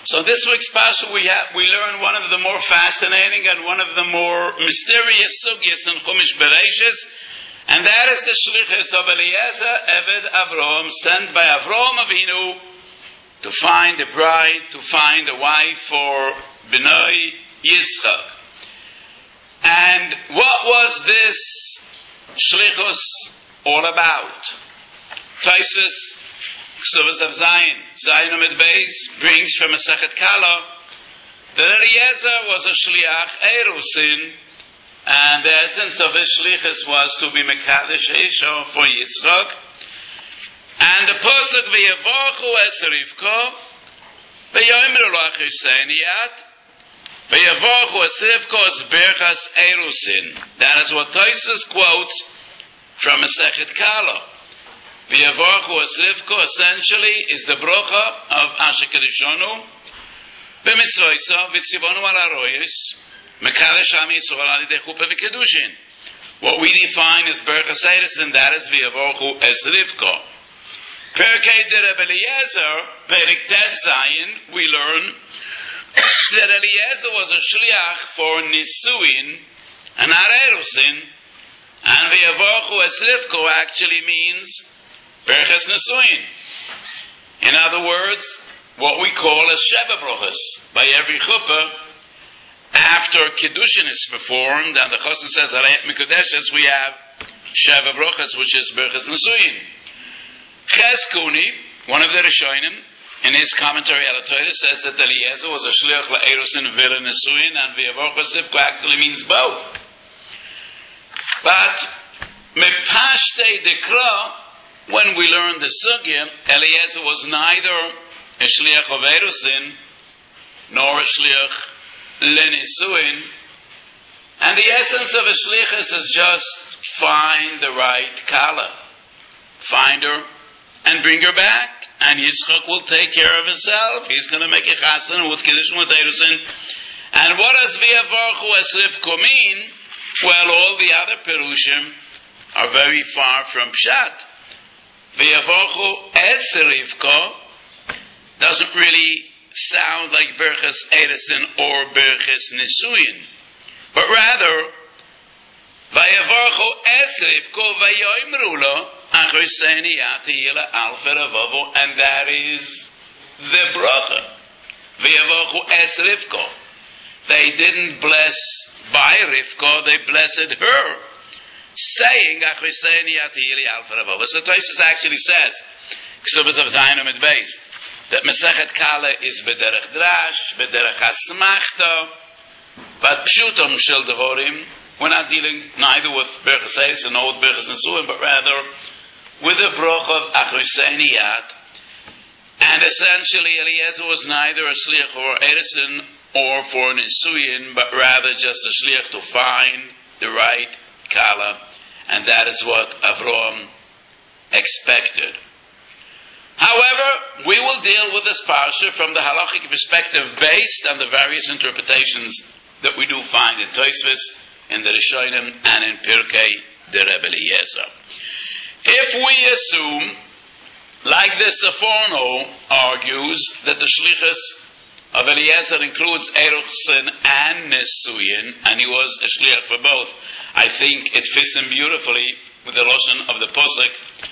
So this week's parsha we learn one of the more fascinating and one of the more mysterious sugyas in Chumash Bereishis, and that is the shlichus of Eliezer Eved Avraham, sent by Avraham Avinu to find a bride, to find a wife for Bnei Yitzchak. And what was this shlichus all about? Tosfos Ksuvas of Zion Amid Beis brings from Masechet Kala that Eliezer was a shliach erusin, and the essence of his shlichus was to be mekadesh Esau for Yitzchak. And the pasuk v'yavachu es Rivka v'yomer lo achiseniat v'yavachu es Rivka es berchas erusin. That is what Tosfos quotes from Masechet Kala. V'yavachu es Rivka essentially is the brocha of Asher Kedishonu b'mitzvoisa v'tzivonu al haroyos mekadesh am Yisrael al yidei chuppah v'kedushin. What we define as berchas erusin, that is v'yavachu es Rivka. Perkei de Rebbe Eliezer, Perik Tet Zion, we learn that Eliezer was a shliach for Nisuin and Arerusin, and V'yavachu es Rivka actually means Berches Nisuin. In other words, what we call as Sheva Brochas. By every chuppah, after Kiddushin is performed, and the Chosn says Arayat Mikudeshes, we have Sheva Brochas, which is Berches Nisuin. Ches Kuni, one of the Rishonim, in his commentary on the Torah, says that Eliezer was a shliach la'erusin v'la nesuin, and v'yavochu es Rivka actually means both. But mepashtei dekra, when we learn the sugya, Eliezer was neither a shliach of erusin nor a shliach lenesuin, and the essence of a shlichus is just find the right kala, find her and bring her back, and Yitzchak will take care of himself. He's going to make a chasen with Kiddushin with Erusin. And what does V'yavachu es Rivka mean? Well, all the other Perushim are very far from Pshat. V'yavachu es Rivka doesn't really sound like Berches Erusin or Berches Nisuin, but rather V'yavachu es Rivka v'yoimru lo achiseni atiyila alfer avavo, and that is the bracha. V'yavachu es Rivka. They didn't bless by Rivka, they blessed her, saying achiseni atiyila alfer avavo. So Tosfos actually says, Ksubas of Zion Amid Beis, that Masechet Kala is b'derech drash, b'derech hasmachta, but pshutom shel devorim. We're not dealing neither with Berches Erusin nor with Berches Nesuin, but rather with the brocha of Achiseniat. And essentially, Eliezer was neither a shliach for Erusin or for Nesuin, but rather just a shliach to find the right kala, and that is what Avraham expected. However, we will deal with this parsha from the halachic perspective based on the various interpretations that we do find in Tosfos, in the Rishonim, and in Pirkei de Rebbe Eliezer. If we assume, like the Seforno argues, that the shlichus of Eliezer includes Erusin and Nesuyin, and he was a shliach for both, I think it fits him beautifully with the Lashon of the Pasuk.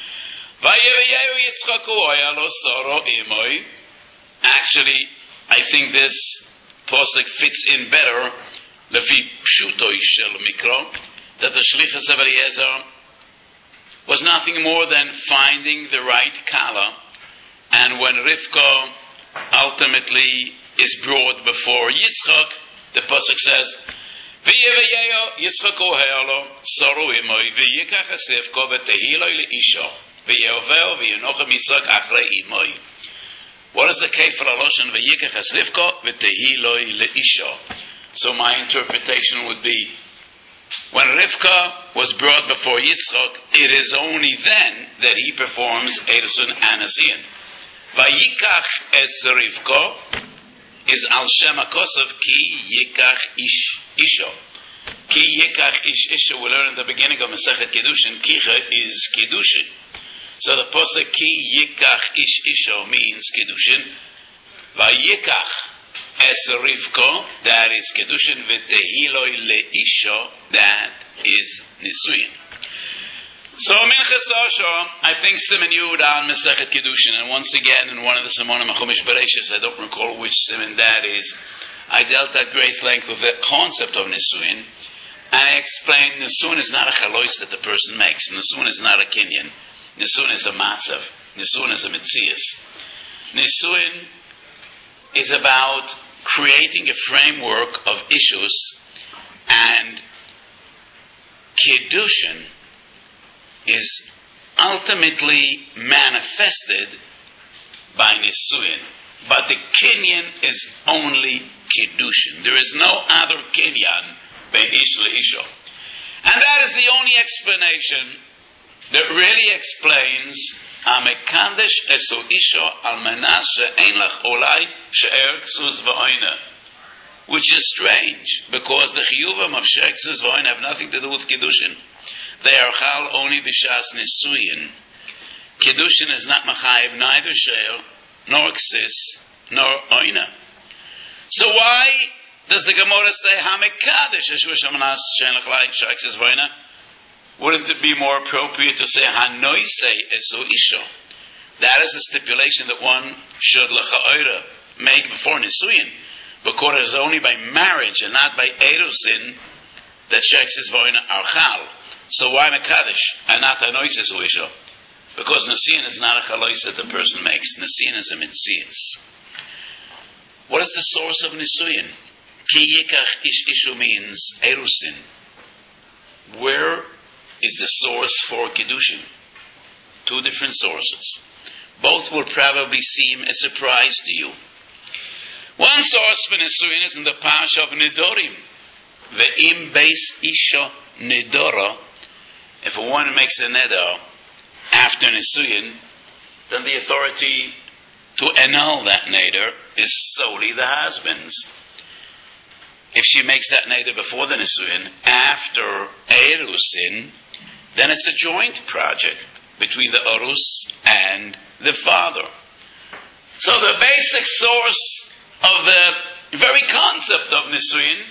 Actually, I think this Pasuk fits in better Lefi Pshutoi Shel Mikro, that the shlichus of Eliezer was nothing more than finding the right kala, and when Rivka ultimately is brought before Yitzchak, the pasuk says, "V'yeveyeyo Yitzchak ohealo saru imoi v'yikach es Rivka v'tehiloi leisha v'yeovel v'yenochem Yitzchak achrei imoi." What is the kefir haloshen v'yikach es Rivka v'tehiloi leisha? So my interpretation would be, when Rivka was brought before Yitzchak, it is only then that he performs Erusin and Nesuin. Vayikach es Rivka is al shem hakosav ki yikach ish isha. Ki yikach ish isha, we learn in the beginning of Masechet Kiddushin, kicha is Kiddushin. So the pasuk ki yikach ish isha means Kiddushin. Vayikach es Rivko, that is Kedushin, v'tehiloi leisho, that is Nisuin. So Minchas Osho, I think Siman Yud on Masechet Kedushin, and once again in one of the Simonim Chumash Bereshis, I don't recall which Siman that is, I dealt at great length with the concept of Nisuin, and I explained Nisuin is not a chalois that the person makes. Nisuin is not a kinyan. Nisuin is a matzav. Nisuin is a mitzias. Nisuin is about creating a framework of issues, and Kiddushin is ultimately manifested by Nisuin. But the kinyan is only Kiddushin. There is no other kinyan ben ish leisho. And that is the only explanation that really explains Amekandesh eso isho al manas she'en lach olai she'er ksus v'oina, which is strange because the chiyuvim of she'er ksus v'oina have nothing to do with Kiddushin. They are chal only b'shas nisuyin. Kiddushin is not machayev neither she'er nor ksis nor oina. So why does the Gemara say Hamekadesh eshu shamanas she'en lach olai she'er ksus v'oina? Wouldn't it be more appropriate to say Hanoise Eso Isho? That is a stipulation that one should l'cha'ora make before Nisuyin, because it is only by marriage and not by Erusin that Sheks is Voina Archal. So why Mekadesh and not Hanoise Eso Isho? Because Nisuyin is not a chalois that the person makes. Nisuyin is a mitzias. What is the source of Nisuyin? Ki Yikach Ish Ishu means Erusin. Where is the source for Kiddushin? Two different sources. Both will probably seem a surprise to you. One source for Nisuin is in the Parsha of Nidorim. Ve'im beis isha nidora. If a woman makes a neder after Nisuin, then the authority to annul that neder is solely the husband's. If she makes that neder before the Nisuin, after Erusin, then it's a joint project between the Orus and the father. So the basic source of the very concept of Nisuin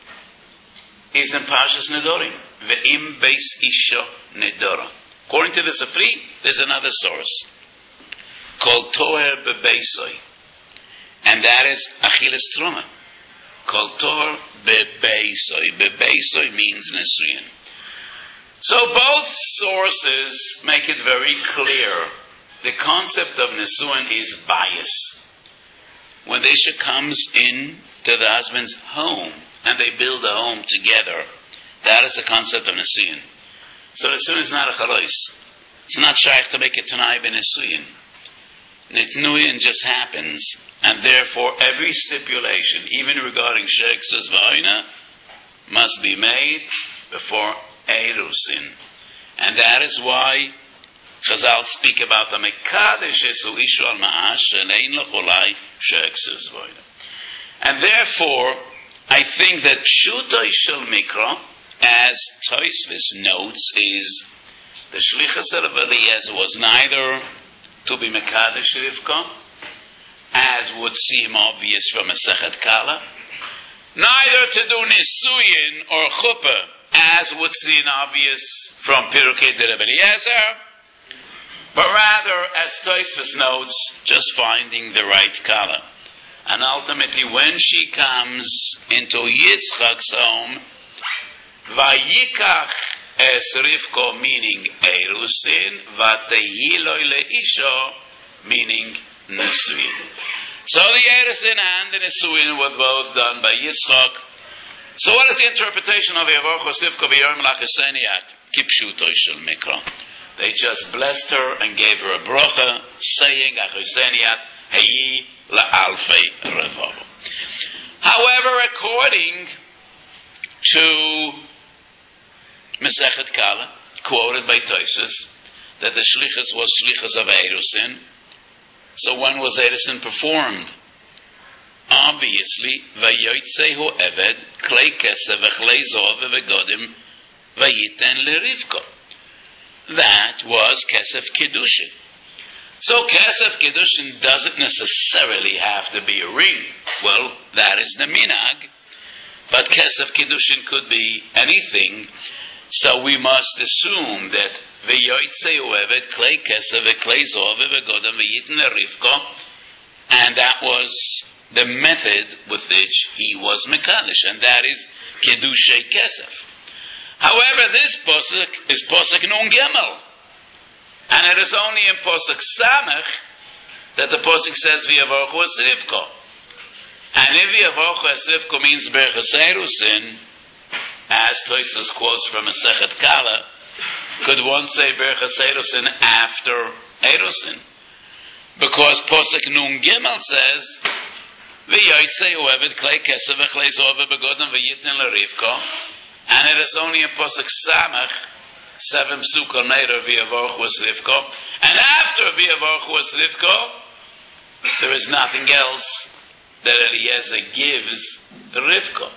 is in Parshas Nedorim. Ve'im beis isha nedora. According to the Sifri, there's another source called Toher bebeisoi, and that is Achilas Truma. Called Toher bebeisoi. Bebeisoi means Nisuin. So both sources make it very clear. The concept of Nisuin is bias. When the Isha comes in to the husband's home and they build a home together, that is the concept of Nisuin. So Nisuin is not a chalois. It's not shaykh to make it tanai ben Nisuin. Nitnuin just happens, and therefore every stipulation, even regarding she'er ksus v'oina, must be made before Erusin. And that is why Chazal speak about the Mekadesh Esu Ishu al Ma'ash She'ein L'cholai She'er Ksus V'oina. And therefore, I think that Pshutoi Shel Mikra, as Tosfos notes, is the Shlichus of Eliezer was neither to be Mekadesh Rivka, as would seem obvious from Masechet Kala, neither to do Nisuyin or Chuppah, as would seem obvious from Pirukei de Rebbe Eliezer, but rather, as Tosfos notes, just finding the right Kala. And ultimately, when she comes into Yitzchak's home, Vayikach es Rivko, meaning Erusin, Vatehiloi leisho, meaning Nisuin. So the Erusin and the Nisuin were both done by Yitzchak. So what is the interpretation of Yavorcho Sivko B'Yom Lacheseniat? Kipshuto Shel Mikra. They just blessed her and gave her a bracha, saying Acheseniat Heyi La'alfei Revovo. However, according to Masechet Kala, quoted by Tosfos, that the Shlichus was Shlichus of Erusin. So when was Erusin performed? Obviously, Vayoytzehu Eved, Klei Kesef, V'chlei Zov, V'godim, Vayiten LeRivka. That was Kesef Kiddushin. So Kesef Kedushin doesn't necessarily have to be a ring. Well, that is the minhag. But Kesef Kedushin could be anything. So we must assume that V'yoytze u'evet klei kesef v'klei zov v'godam v'yitin l'rivka, and that was the method with which he was mekadosh, and that is Kedushei Kesef. However, this posuk is posuk nun gimel, and it is only in posuk samech that the posuk says v'yavarchu es Rivka. And if v'yavarchu es Rivka means berachas erusin, as Tosfos quotes from Masechet Kala, could one say berachas erusin after erusin? Because posuk nun gimel says v'yoytze u'evet klei kesef v'klei zov v'godam v'yitin l'rivka, and it is only in posuk samech 7 psukah later v'yavarchu es Rivka, and after v'yavarchu es Rivka there is nothing else that Eliezer gives Rivka.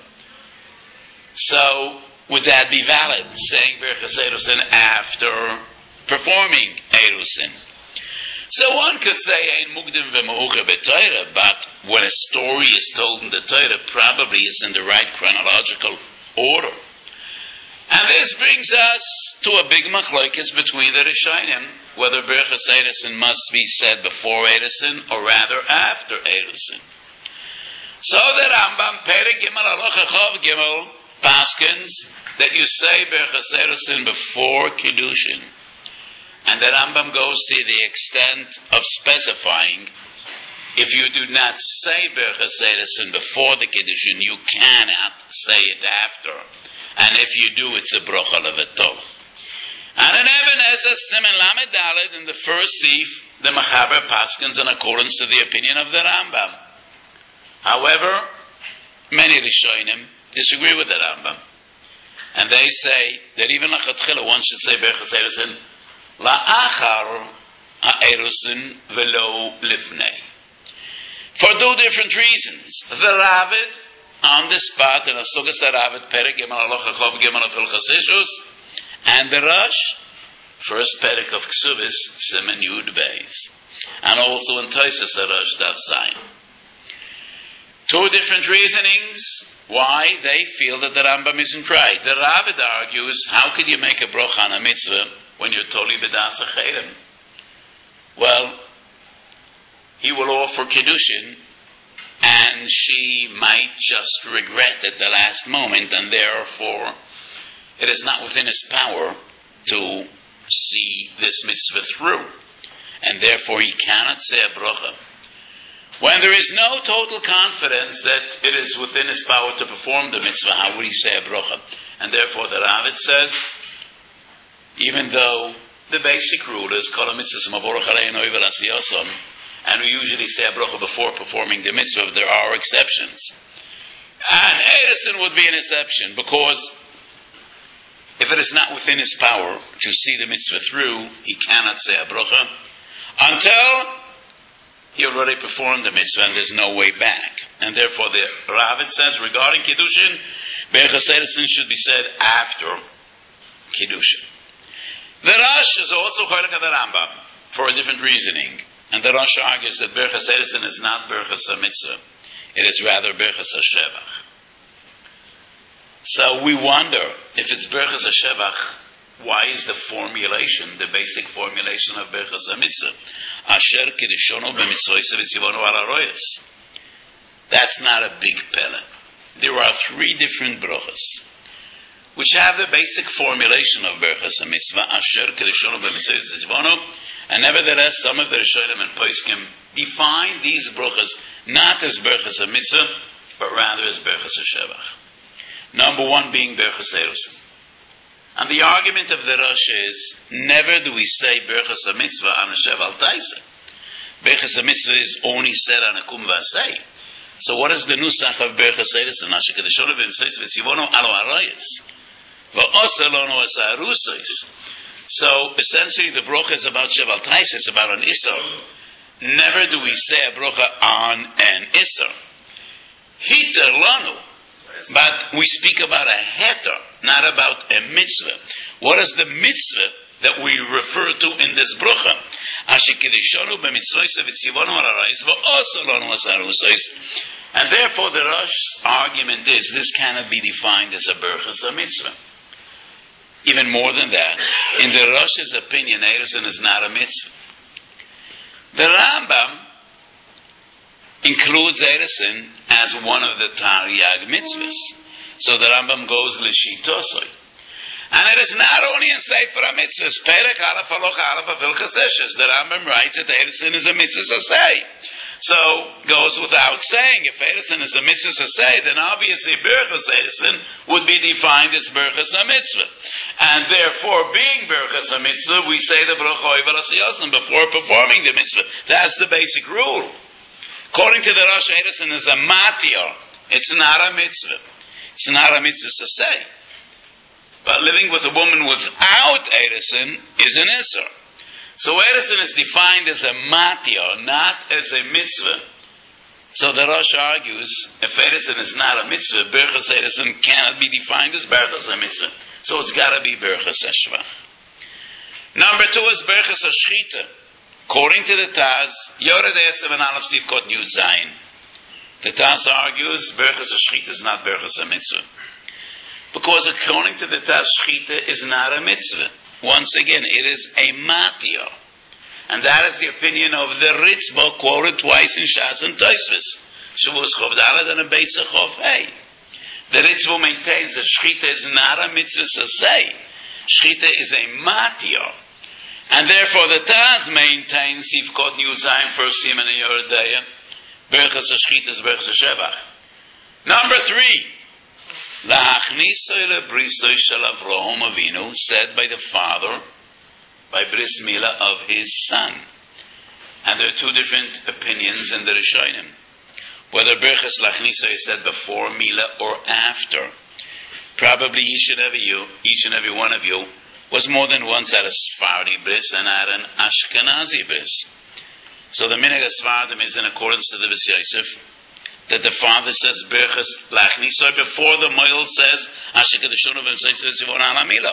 So would that be valid, saying berachas erusin after performing erusin? So one could say ein mukdim v'meucher b'Torah, but when a story is told in the Torah, probably is in the right chronological order. And this brings us to a big machlokes between the Rishonim, whether berachas erusin must be said before erusin or rather after erusin. So the Rambam Perek Gimel Halacha Chav Gimel paskins that you say berachas erusin before kiddushin, and the Rambam goes to the extent of specifying if you do not say berachas erusin before the kiddushin, you cannot say it after, and if you do, it's a brocha levatol. And in Even Ezer Siman Lamed Daled in the first sif, the Machaber paskins in accordance to the opinion of the Rambam. However, many Rishonim disagree with the Rambam, and they say that even lachatchila one should say berachas erusin la'achar ha'erusin velo lifnei, for 2 different reasons. The Ravid on the spot in Asugas Ravid Perek Gimel Halacha Chav Gimel of Hilchos Ishus, and the Rosh first Perek of Ksubis Siman Yud Beis, and also in Tosfos Rosh Daf Zayin. 2 different reasonings why they feel that the Rambam isn't right. The Ravid argues, how could you make a brocha on a mitzvah when you're totally b'das acherim? Well, he will offer kiddushin, and she might just regret at the last moment, and therefore it is not within his power to see this mitzvah through, and therefore he cannot say a brocha. When there is no total confidence that it is within his power to perform the mitzvah, how would he say a brocha? And therefore the Ravid says, even though the basic rule is kol mitzvahs mavorach aleinu oivel asiyason, and we usually say a brocha before performing the mitzvah, there are exceptions. And erusin would be an exception, because if it is not within his power to see the mitzvah through, he cannot say a brocha until he already performed the mitzvah and there's no way back. And therefore the Ravid says regarding kiddushin, berachas erusin should be said after kiddushin. The Rosh is also chaylik of the Rambam for a different reasoning. And the Rosh argues that berachas erusin is not berachas mitzvah. It is rather berachas shevach. So we wonder, if it's berachas shevach, why is the formulation, the basic formulation of berachas mitzvah? Asher kidushono b'mitzvos v'tzivono al haroyos. That's not a big pele. There are 3 different brachas which have the basic formulation of berachas mitzvah, asher kidushono b'mitzvos v'tzivono, and nevertheless some of the Rishonim and Poskim define these brachas not as berachas mitzvah, but rather as berachas shevach. Number 1 being berachas erusin. And the argument of the Rosh is, never do we say berachas mitzvah on a sheval taisa. Berachas mitzvah is only said on a kum v'asei. So what is the nusach of berachas erusin? Asher kedushono b'mitzvos v'tzivono alo haroyos v'oser lono es harusos. So essentially the brocha is about sheval taisa. It's about an isser. Never do we say a brocha on an isser. Hiter lanu. But we speak about a heter, not about a mitzvah. What is the mitzvah that we refer to in this brocha? And therefore the Rosh's argument is this cannot be defined as a berachas mitzvah. Even more than that, in the Rosh's opinion, Erusin is not a mitzvah. The Rambam includes Erusin as one of the Taryag mitzvahs. So the Rambam goes l'shitosoi. And it is not only in Sefer HaMitzvahs. Perek Aleph Halacha Aleph Hilchos Eshes. The Rambam writes that Erusin is a mitzvah sasei. So, goes without saying, if Erusin is a mitzvah sasei, then obviously Berachas Erusin would be defined as Berachas HaMitzvah. And therefore, being Berachas HaMitzvah, we say the Bracha Oivel Asiyasin before performing the mitzvah. That's the basic rule. According to the Rosh, Erusin is a matir. It's not a mitzvah. It's not a mitzvah sasei. But living with a woman without Erusin is an Isser. So Erusin is defined as a matir, not as a mitzvah. So the Rosh argues, if Erusin is not a mitzvah, Berachas Erusin cannot be defined as Berachas mitzvah. So it's got to be Berachas Shvach. Number 2 is Berachas Shchita. According to the Taz, Yored Esav and Aleph Sivkot Yud Zayin. The Taz argues Berachas Shchita is not Berachas mitzvah. Because according to the Taz, Shchita is not a mitzvah. Once again, it is a matir. And that is the opinion of the Ritzvah, quoted twice in Shas and Tosfos. Shavuos Chov Daled and a Beitza Chov Hey. The Ritzvah maintains that Shchita is not a mitzvah sasei. Shchita is a matir. And therefore the Taz maintains, Sivkot Yud Zayin, first Siman in Yoredeya, Berachas Shchita is Berachas Shevach. Number 3. Lahachnisoi lebrisoi shel Avraham Avinu, said by the father, by bris milah of his son. And there are 2 different opinions in the Rishonim. Whether Berachas Lachnisoi is said before milah or after. Probably each and every one of you was more than once at a Sephardi bris and at an Ashkenazi bris. So the minhag of Sephardim is in accordance to the B's Yosef, that the father says Berachas Lachnisoi before the Moil says Ashikadashonu v'Sayisivon Alamilo.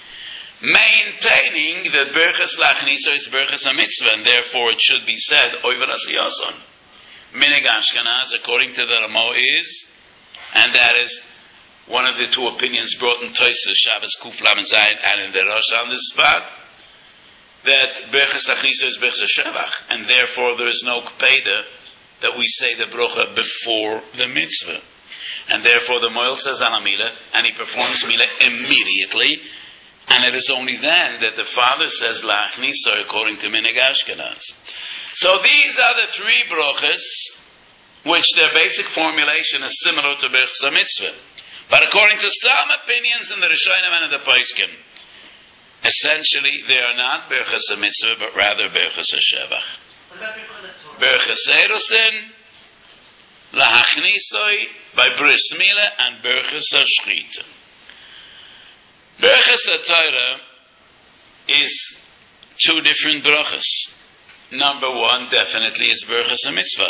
Maintaining that Berachas Lachnisoi is Berachas HaMitzvah, and therefore it should be said Oiver Asiyason. Minhag Ashkenaz, according to the Ramo, is, and that is one of the 2 opinions brought in Tosfos Shabbos Kuf Lamed Zayin and in the Rosh on this spot, that Berachas Lachnisoi is Berachas Shevach, and therefore there is no Kpeda that we say the brocha before the mitzvah. And therefore the Moil says Alamila, and he performs Mila immediately, and it is only then that the father says Lachnisoi according to Minhag Ashkenaz. So these are the 3 brochas, which their basic formulation is similar to Berachas HaMitzvah. But according to some opinions in the Rishonim and in the Poskim, essentially they are not Berachas HaMitzvah, but rather Berachas HaShevach. Berachas Erusin, Lahachnisoi, by bris milah, and Berachas HaShchita. Berachas HaTorah is 2 different brachas. Number 1 definitely is Berachas HaMitzvah.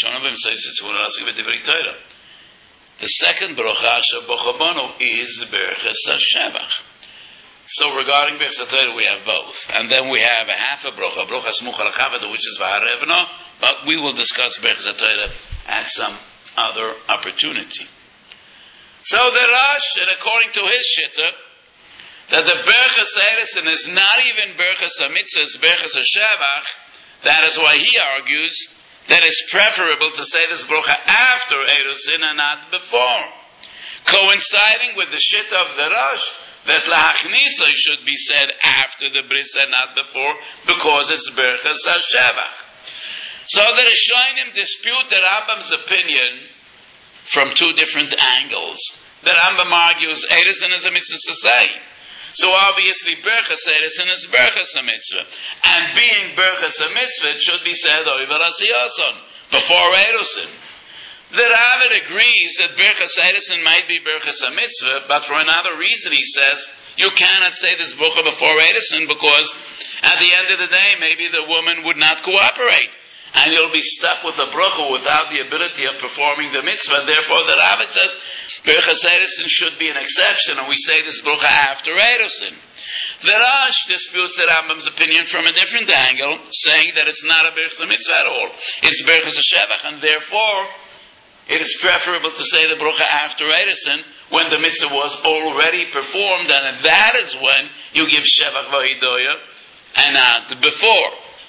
The second bracha, Shabbat is Berachas HaShevach. So regarding Berachas HaTorah, we have both. And then we have a half a bracha Smucha L'Chavada, which is V'harevno, but we will discuss Berachas HaTorah at some other opportunity. So the Rosh, and according to his shitta, that the Berachas Erusin is not even Berachas HaMitzvah, it's Berachas HaShevach. That is why he argues that it's preferable to say this bracha after Erusin and not before. Coinciding with the shitta of the Rosh, that Lahachnisoi should be said after the bris and not before, because it's Berachas HaShevach. So the Rishonim dispute the Rambam's opinion from 2 different angles. The Rambam argues Erusin is a mitzvah sasei. So obviously Berachas Erusin is Berachas HaMitzvah. And being Berachas HaMitzvah, it should be said Oiver Asiyason, before Erusin. The Ravid agrees that Berachas Erusin might be Berachas HaMitzvah, but for another reason he says, you cannot say this bracha before Erusin, because at the end of the day, maybe the woman would not cooperate. And you'll be stuck with a bracha without the ability of performing the mitzvah. Therefore, the Ravid says, Berachas Erusin should be an exception, and we say this bracha after Erusin. The Rash disputes the Rambam's opinion from a different angle, saying that it's not a Birchas Mitzvah at all. It's Birchas Shevach, and therefore it is preferable to say the Bracha after Edison when the Mitzvah was already performed, and that is when you give Shevach Vahidoya and not before.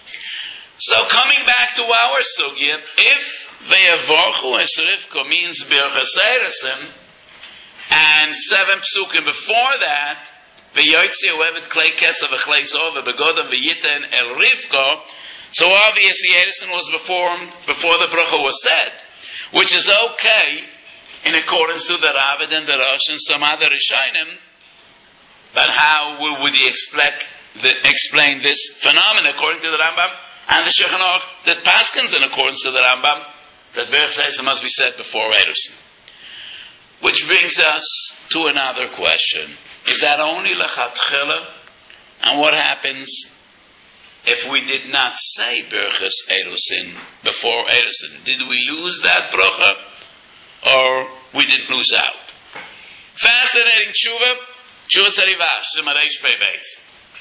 So coming back to our sugya, if Ve'avorchu es Rivka means Birchas Edison, and 7 psukim before that, V'yotzi ohevet klei kesef v'chlei sov v'begodam v'yiten el Rivka, so obviously Edison was performed before the bracha was said, which is okay in accordance to the Ravid and the Rosh and some other Rishonim. But how would he explain this phenomenon according to the Rambam and the Shulchan Aruch that paskins in accordance to the Rambam that Birchas Edison must be said before Edison? Which brings us to another question. Is that only lechatchila? And what happens if we did not say Birchas Edison before Edison? Did we lose that bracha, or we didn't lose out? Fascinating tshuva Sarivash, Zimareish Pei Beis.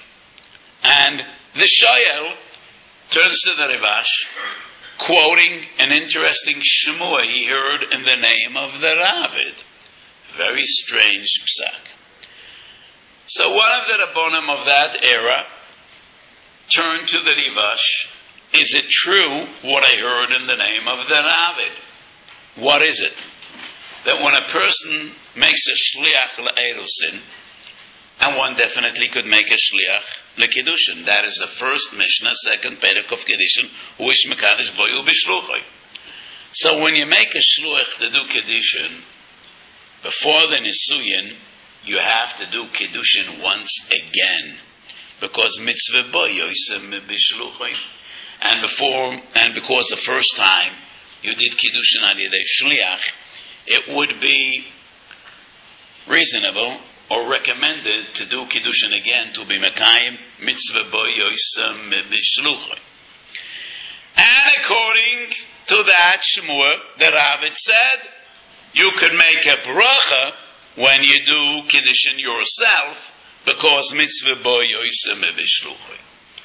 And the Shoyel turns to the Rivash, quoting an interesting shmua he heard in the name of the Ravid. Very strange psak. So one of the Rabbonim of that era turned to the Rivash. Is it true what I heard in the name of the Ravid? What is it? That when a person makes a shliach le'erusin, and one definitely could make a shliach le'kiddushin. That is the first Mishnah, second Perek of Kiddushin, uish mekadosh boyu b'shluchoi. So when you make a shluach to do kiddushin, before the nisuyin, you have to do kiddushin once again, because mitzvah boyu yisem b'shluchoi. And because the first time you did kiddushin al yedei shliach, it would be reasonable or recommended to do kiddushin again, to be mekayim mitzvah bo yosem b'shluchoi. And according to that shmua, the Ravid said you could make a bracha when you do kiddushin yourself, because mitzvah bo yosem b'shluchoi.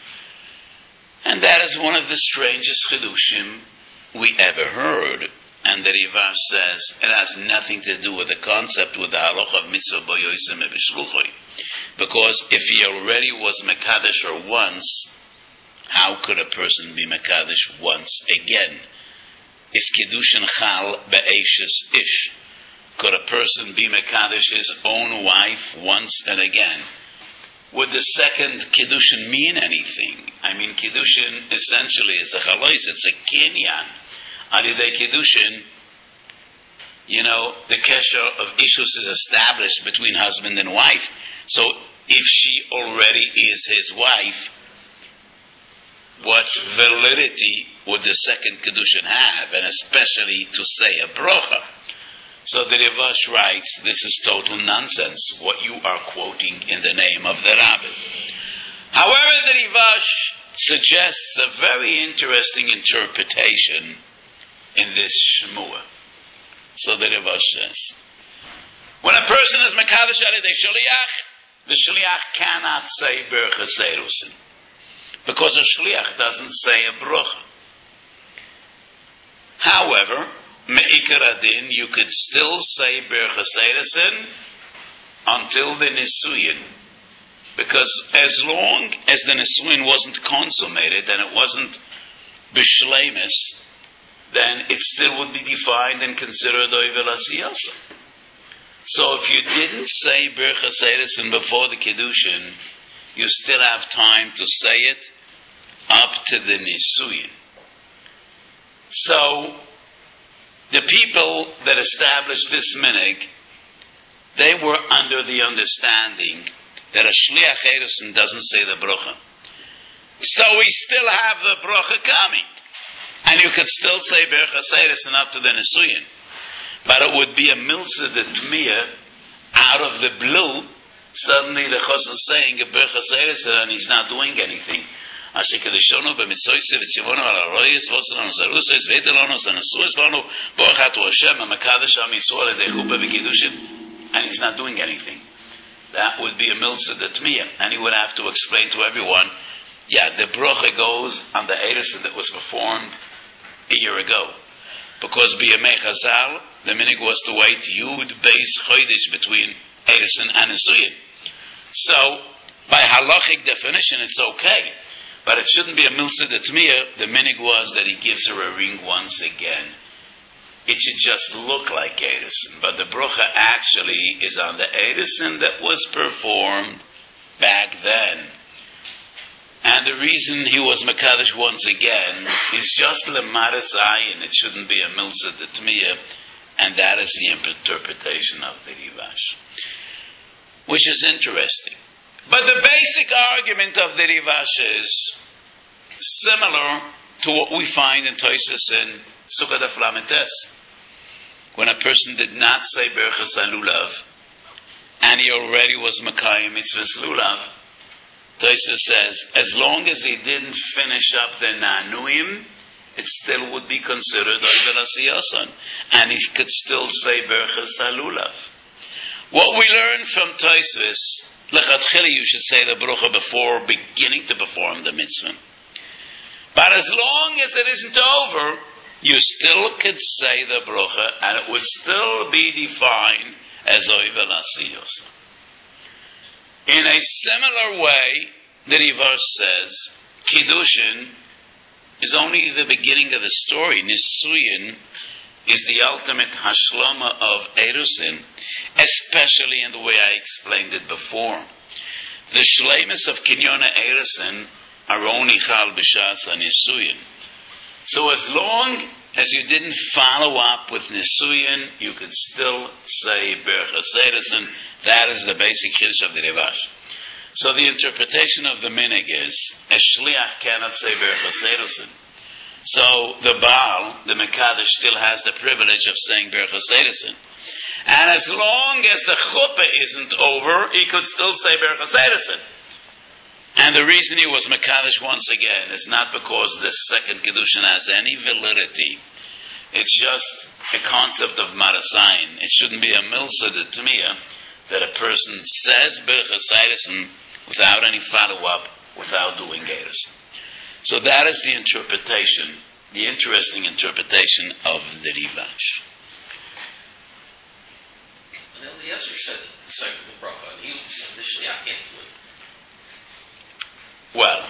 And that is one of the strangest chidushim we ever heard. And the Rivash says it has nothing to do with the concept with the halacha of mitzvah bo yosem b'shluchoi. Because if he already was mekadesh once, how could a person be mekadesh once again? Is kiddushin chal be'eshes ish? Could a person be mekadesh his own wife once and again? Would the second kiddushin mean anything? I mean, kiddushin essentially is a chalois, it's a kinyan. Alidei kiddushin, the kesher of ishus is established between husband and wife. So if she already is his wife, what validity would the second kiddushin have, and especially to say a bracha? So the Rivash writes, this is total nonsense, what you are quoting in the name of the Rabbit. However, the Rivash suggests a very interesting interpretation in this shmua. So the Rivash says, when a person is mekadosh al yedei shliach, the shliach cannot say Birchas Erusin, because a shliach doesn't say a bracha. However, me'ikar adin, you could still say Birchas Erusin until the nisuyin, because as long as the nisuyin wasn't consummated and it wasn't b'shleimus, then it still would be defined and considered oivel asiyasa. So if you didn't say Birchas Erusin before the kiddushin, you still have time to say it up to the nisuyin. So the people that established this minhag, they were under the understanding that a shliach erusin doesn't say the bracha. So we still have the bracha coming, and you could still say Birchas Erusin up to the nisuyin, but it would be a milsa de tmiya out of the blue. Suddenly the chos is saying a Birchas Erusin and he's not doing anything. And he's not doing anything. that would be a milsa d'tmiyah, and he would have to explain to everyone, the bracha goes on the Erusin that was performed a year ago. Because b'yamei Chazal, the minig was to wait Yud Beis Chodesh between Erusin and Nisuyin. So, by halachic definition, it's okay, but it shouldn't be a milsa d'tmiyah. The minig was that he gives her a ring once again. It should just look like Erusin, but the bracha actually is on the Erusin that was performed back then. And the reason he was Mekadosh once again is just Lemaris Ayin. It shouldn't be a milsa d'tmiyah, and that is the interpretation of the Rivash, which is interesting. But the basic argument of the Rivash is similar to what we find in Tosfos in Sukkot Daf Lametes, when a person did not say Berachas Lulav, and he already was Makayim Mitzvahs Lulav. Tosfos says, as long as he didn't finish up the Nanuim, it still would be considered Oivel Asiyason, and he could still say Berachas Lulav. What we learn from Tosfos, Lechatchila, you should say the bracha before beginning to perform the mitzvah. But as long as it isn't over, you still could say the bracha, and it would still be defined as Oivel Asiyos. In a similar way, the Rivash says, Kiddushin is only the beginning of the story. Nisuyin is the ultimate hashlama of Erusin, especially in the way I explained it before. The shleimus of Kinyona Erusin are only chal b'shas Nisuyin. So as long as you didn't follow up with Nisuyin, you could still say Berachas Erusin. That is the basic kiddush of the Rivash. So the interpretation of the minig is, a shliach cannot say Berachas Erusin. So the Baal, the Mekadosh, still has the privilege of saying Berachas Erusin. And as long as the chuppah isn't over, he could still say Berachas Erusin. And the reason he was Mekadosh once again is not because the second Kiddushin has any validity. It's just a concept of Marasayin. It shouldn't be a milsa d'tmiyah that a person says Berachas Erusin without any follow-up, without doing Erusin. So that is the interpretation, the interesting interpretation of the Rivash. And Eliezer said the second bracha, and the shliach can't do it. Well,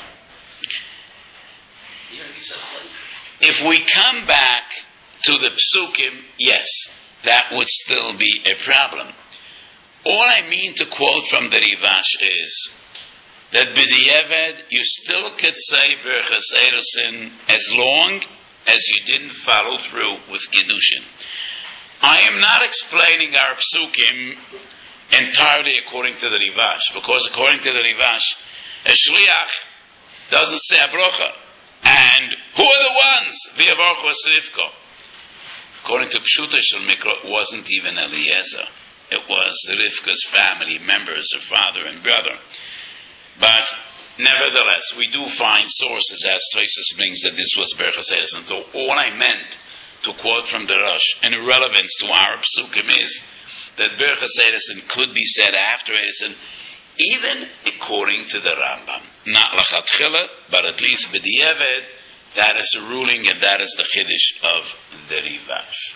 if we come back to the psukim, yes, that would still be a problem. All I mean to quote from the Rivash is that b'di'evad you still could say Berachas Erusin as long as you didn't follow through with Kiddushin. I am not explaining our psukim entirely according to the Rivash, because according to the Rivash, a shliach doesn't say a bracha. And who are the ones? V'yavarchu es Rivka. According to Pshuta Shel Mikra, it wasn't even Eliezer. It was Rivka's family members, her father and brother. But nevertheless, we do find sources, as Tosfos brings, that this was Berachas Erusin. So all I meant to quote from the Rosh, in relevance to our psukim, is that Berachas Erusin could be said after Erusin, even according to the Rambam. Not Lachatchila, but at least B'di'eved, that is the ruling and that is the Chiddush of the Rivash.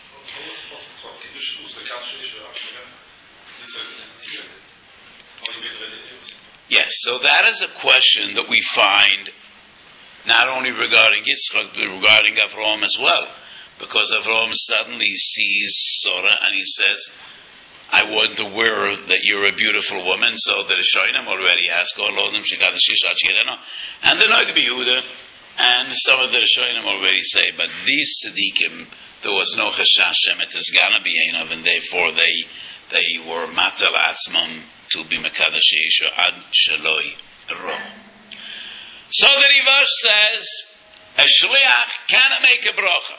Yes, so that is a question that we find not only regarding Yitzchak, but regarding Avraham as well. Because Avraham suddenly sees Sarah and he says, I wasn't aware that you're a beautiful woman, so the Rishonim already asked, and the Noid Yehuda, and some of the Rishonim already say, but these Tzadikim, there was no Chashash Shemet is gonna be Einav, and therefore they were Matal Atzmam to be Mekadosh Yisha Ad Shaloi Ro. So the Rivash says, a Shliach cannot make a bracha.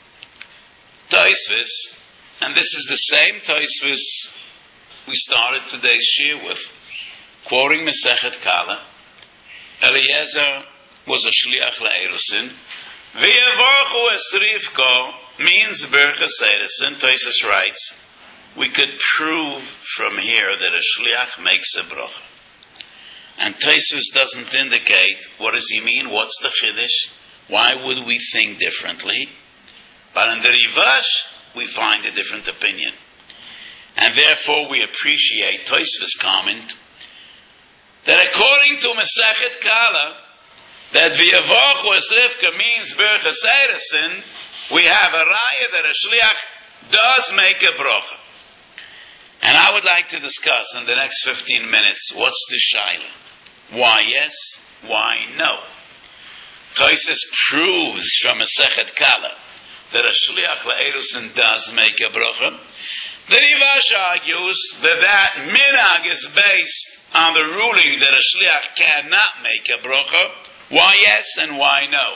Tosfos, and this is the same Tosfos we started today's shir with, quoting Masechet Kala. Eliezer was a shliach la'erusin. V'yavarchu es Rivka means Berachas Erusin. Tosfos writes we could prove from here that a shliach makes a bracha. And Tosfos doesn't indicate what does he mean, what's the chiddush, why would we think differently? But in the Rivash, we find a different opinion. And therefore we appreciate Tosfos' comment that according to Masechet Kala, that V'yavochu es Rivka means Birchas Eresin, we have a raya that a shliach does make a bracha. And I would like to discuss in the next 15 minutes what's the shaila. Why yes? Why no? Tosfos proves from Masechet Kala that a shliach le'erusin does make a bracha. The Rivash argues that minhag is based on the ruling that a shliach cannot make a bracha. Why yes and why no?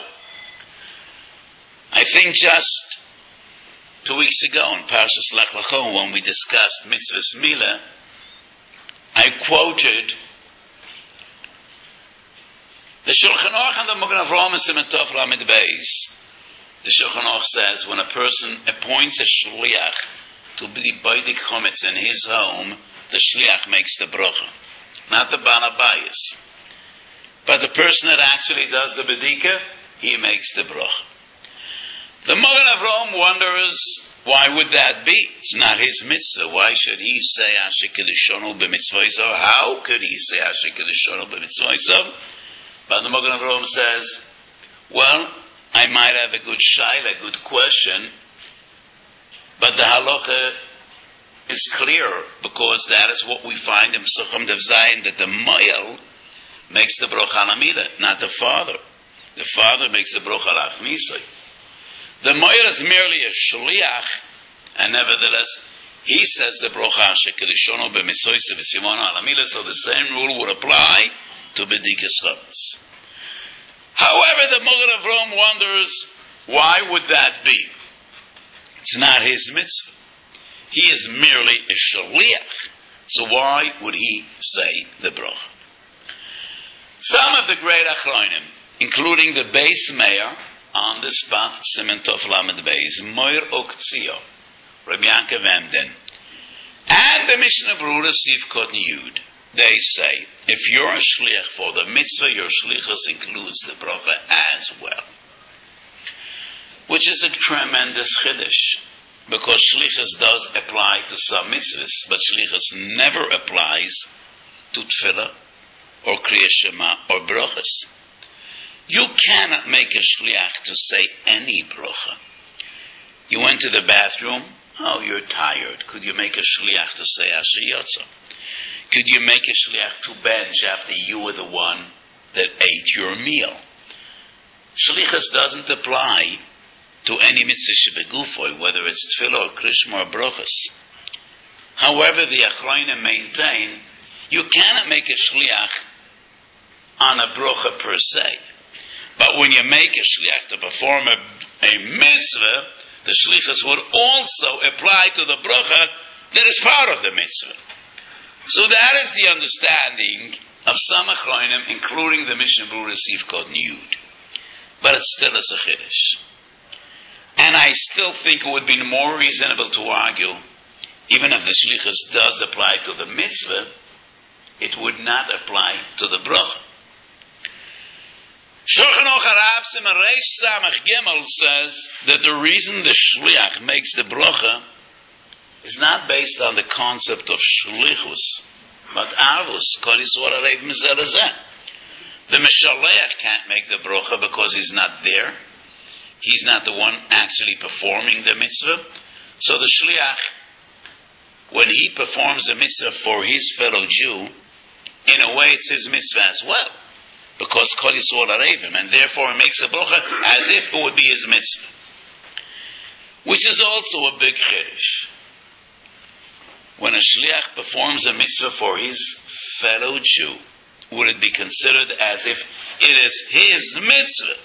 I think just 2 weeks ago in Parshas Lech Lecho, when we discussed Mitzvahs Milah, I quoted the Shulchan Aruch and the Magen Avraham and Siman Tov Lamed Beis. The Shulchan Aruch says when a person appoints a shliach to be baidik chometz in his home, the shliach makes the bracha, not the Bana Bayis. But the person that actually does the bedika, he makes the bracha. The Magen Avraham wonders, why would that be? It's not his mitzvah. Why should he say Asher Kedushono b'mitzvayso? How could he say Asher Kedushono b'mitzvayso? But the Magen Avraham says, well, I might have a good shaila, a good question, but the halacha is clear, because that is what we find in Psuchim Dev Zayin, that the moyel makes the brocha al hamila, not the father. The father makes the brocha al achmisai. The moyel is merely a shliach, and nevertheless, he says the brocha shekadishono b'mitzvayso v'simon al hamila, so the same rule would apply to bedikas chametz. However, the Magen Avraham wonders, why would that be? It's not his mitzvah. He is merely a shaliach. So why would he say the bracha? Some of the great achronim, including the Beis Meir, on the spot, Siman Tov Lamed Beis, Moir Oktzio, Rabbi Yankov Emden, and the Mishnah Berurah Sivkot Yud, they say, if you're a shliach for the mitzvah, your shlichus includes the bracha as well. Which is a tremendous chiddush, because shlichus does apply to some mitzvahs, but shlichus never applies to tefillah, or kriyas shema, or brachas. You cannot make a shliach to say any bracha. You went to the bathroom, oh, you're tired. Could you make a shliach to say Asher Yotza? Could you make a shliach to bench after you were the one that ate your meal? Shlichus doesn't apply to any mitzvah shebegufoi, whether it's tefillah or krishma or brachas. However, the achronim maintain you cannot make a shliach on a bracha per se. But when you make a shliach to perform a mitzvah, the shlichus would also apply to the bracha that is part of the mitzvah. So that is the understanding of some achronim, including the Mishnah Berurah Sivkot Yud. But it still is a chiddush. And I still think it would be more reasonable to argue, even if the shlichus does apply to the mitzvah, it would not apply to the bracha. Shulchan Aruch Harav Siman Reish Samach Gimel says that the reason the shliach makes the bracha is not based on the concept of shlichus, but arvus, kol yisrael areiv mizeh lezeh. The mishaleach can't make the bracha because he's not there. He's not the one actually performing the mitzvah. So the shliach, when he performs the mitzvah for his fellow Jew, in a way it's his mitzvah as well, because kol yisrael areivim, and therefore he makes a bracha as if it would be his mitzvah, which is also a big chiddush. When a shliach performs a mitzvah for his fellow Jew, would it be considered as if it is his mitzvah?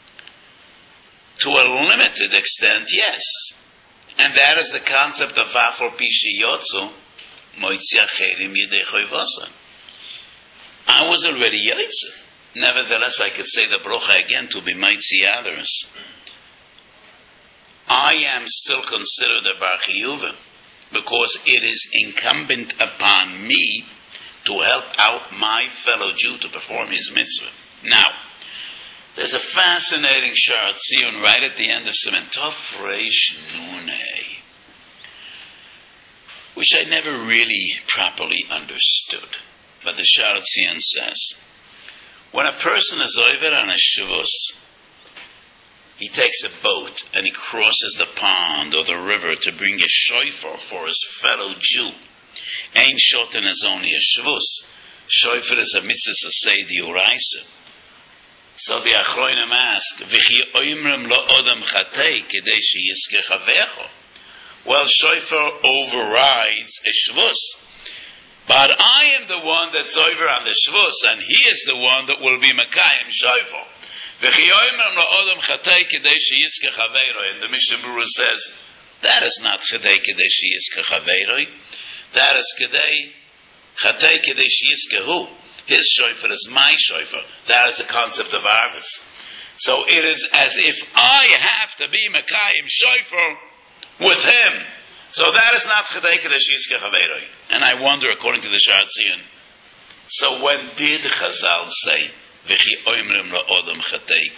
To a limited extent, yes. And that is the concept of Vafal Pishi Yotzu, Moitzi Acherim Yidei Choyvosan. I was already Yotze. Nevertheless, I could say the brocha again to be Moitzi others. I am still considered a Bar Chiyuvim. because it is incumbent upon me to help out my fellow Jew to perform his mitzvah. Now, there's a fascinating Sharat Zion right at the end of Siman Tov Reish Nun Hey, which I never really properly understood. But the Sharat Zion says, when a person is over on a Shavuos, he takes a boat and he crosses the pond or the river to bring a shofar for his fellow Jew. Ein shoten is only a Shavuos. Shofar is a mitzvah say the Uraisa. So the Achronim ask, V'chi oimrim lo odam chatei kedei sheyizkeh chavecho. Well, shofar overrides a Shavuos. But I am the one that's over on the Shavuos, and he is the one that will be Mekayim shofar. And the Mishnah Berurah says, that is not Chedei Kedei Sheyizkeh Chaveiroi. That is Kedei Chatei Kedei Sheyizkeh Hu. His shofar is my shofar. That is the concept of Arvis. So it is as if I have to be Mekayim shofar with him. So that is not Chedei Kedei Sheyizkeh Chaveiroi. And I wonder, according to the Sharat Zion, so when did Chazal say, Every chatei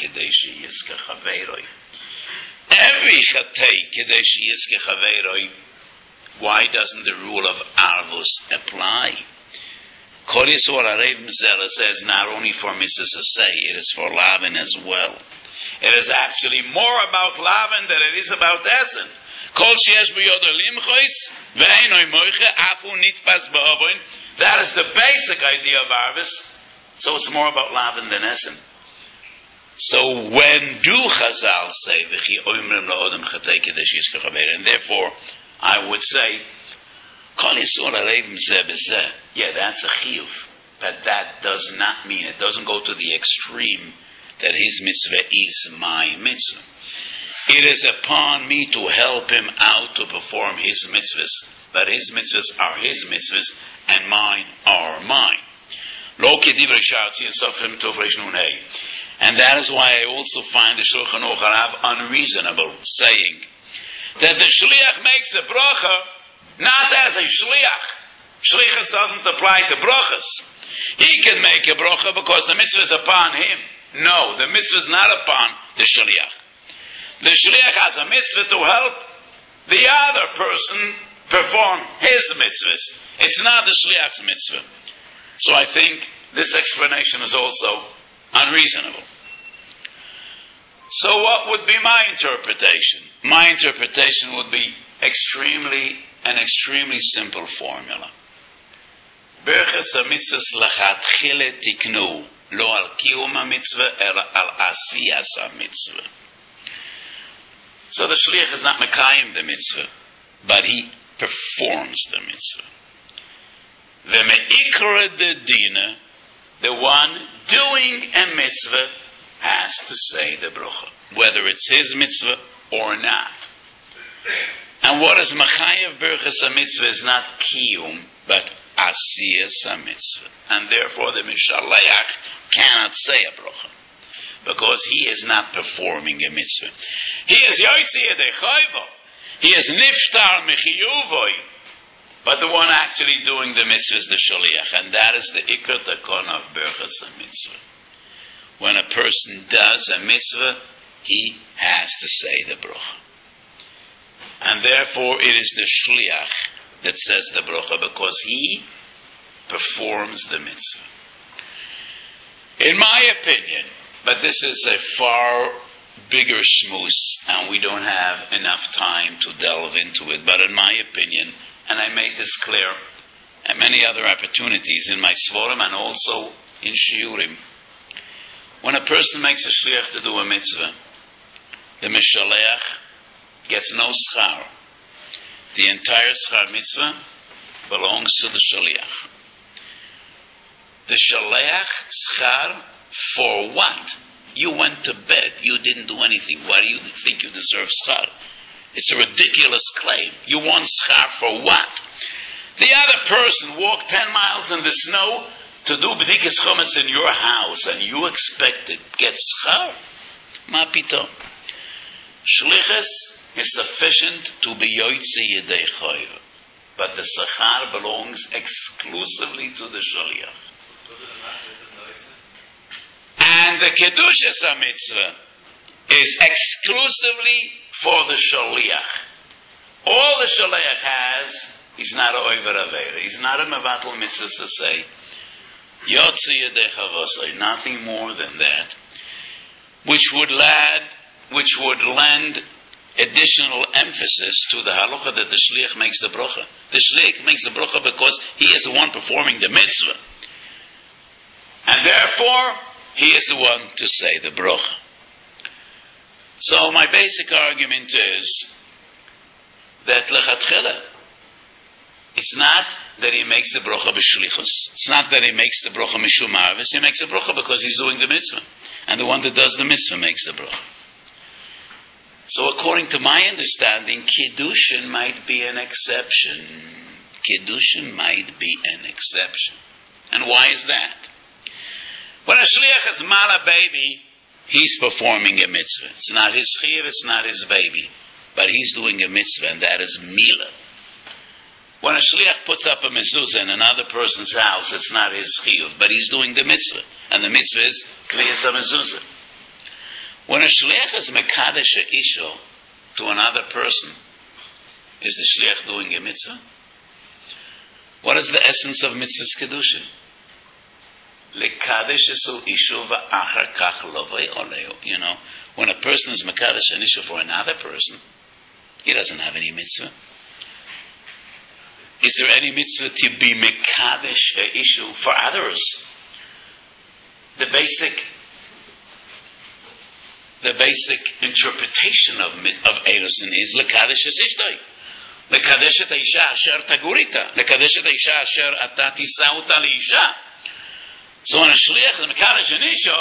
kedei sheyizkeh chaveiroi. Why doesn't the rule of Arvus apply? Kol Yisrael Arev Mizela says not only for Mrs. Asay, it is for Lavan as well. It is actually more about Lavan than it is about Essen. Kol sheyesh b'yodo limchois ve'einoi moiche afu nitpas ba'avoin. That is the basic idea of Arvus. So it's more about Lavan than Essen. So when do Chazal say V'chi oimrim la'odem chatei kedei sheyizkeh chaveiroi? And therefore, I would say, Kol Yisrael Arev Mizeh b'zeh. Yeah, that's a chiyuv, but that does not mean, it doesn't go to the extreme that his mitzvah is my mitzvah. It is upon me to help him out to perform his mitzvahs, but his mitzvahs are his mitzvahs and mine are mine. And that is why I also find the Shulchan Aruch Harav unreasonable, saying that the shliach makes a bracha not as a shliach. Shlichus doesn't apply to brachas. He can make a bracha because the mitzvah is upon him. No, the mitzvah is not upon the shliach. The shliach has a mitzvah to help the other person perform his mitzvahs. It's not the shliach's mitzvah. So I think this explanation is also unreasonable. So what would be my interpretation? My interpretation would be an extremely simple formula. Berches ha-mitzvahs lachatchile tiknu, lo al kiyum ha-mitzvah, ela al asiyas ha-mitzvah. So the shliach is not mekayim the mitzvah, but he performs the mitzvah. The me'ikra de dina, the one doing a mitzvah, has to say the bracha, whether it's his mitzvah or not. And what is machayev berachas ha-mitzvah is not kiyum, but asiyas ha-mitzvah. And therefore the mishaleach cannot say a bracha, because he is not performing a mitzvah. He is yotzi yedei chayvo. He is niftar mechiyuvoi. But the one actually doing the mitzvah is the shaliach, and that is the ikar takon of berachas ha-mitzvah. When a person does a mitzvah, he has to say the bracha. And therefore it is the shliach that says the bracha, because he performs the mitzvah. In my opinion, but this is a far bigger shmuz, and we don't have enough time to delve into it, but in my opinion, and I made this clear at many other opportunities in my Svarim and also in Shiurim, when a person makes a shliach to do a mitzvah, the mishaleach gets no schar. The entire schar mitzvah belongs to the shaliach. The shaliach schar for what? You went to bed. You didn't do anything. Why do you think you deserve schar? It's a ridiculous claim. You want schar for what? The other person walked 10 miles in the snow to do b'dikas chumas in your house, and you expect it get schar? Ma pitom. Shlichus is sufficient to be yotzi yedei chayv. but the sechar belongs exclusively to the shaliach. And the kedushas mitzvah is exclusively for the shaliach. All the shaliach has, he's not a oiver avera, he's not a mevatel mitzvah to say, yotzi yadecha v'asai, nothing more than that, which would lend additional emphasis to the halacha that the shliach makes the bracha. The shliach makes the bracha because he is the one performing the mitzvah. And therefore, he is the one to say the bracha. So my basic argument is that lechatchila, it's not that he makes the bracha b'shlichus. It's not that he makes the bracha mishum arvis. He makes the bracha because he's doing the mitzvah. And the one that does the mitzvah makes the bracha. So according to my understanding, Kiddushin might be an exception. Kiddushin might be an exception. And why is that? When a shliach has mala baby, he's performing a mitzvah. It's not his chiyuv, it's not his baby. But he's doing a mitzvah, and that is mila. When a shliach puts up a mezuzah in another person's house, it's not his chiyuv, but he's doing the mitzvah. And the mitzvah is kviyas ha-mezuzah. When a shliach is mekadesh isho to another person, is the shliach doing a mitzvah? What is the essence of mitzvah's kedushin? Lekadesh isu isho va'achar kach lovei oleo. You know, when a person is mekadesh an isho for another person, he doesn't have any mitzvah. Is there any mitzvah to be mekadesh a isho for others? The basic interpretation of Erusin is lekadesh es ishtoi. Lekadesh et isha asher tagurita. Lekadesh et isha asher ata tisauta liisha. So when a shliach is mekadesh an isha,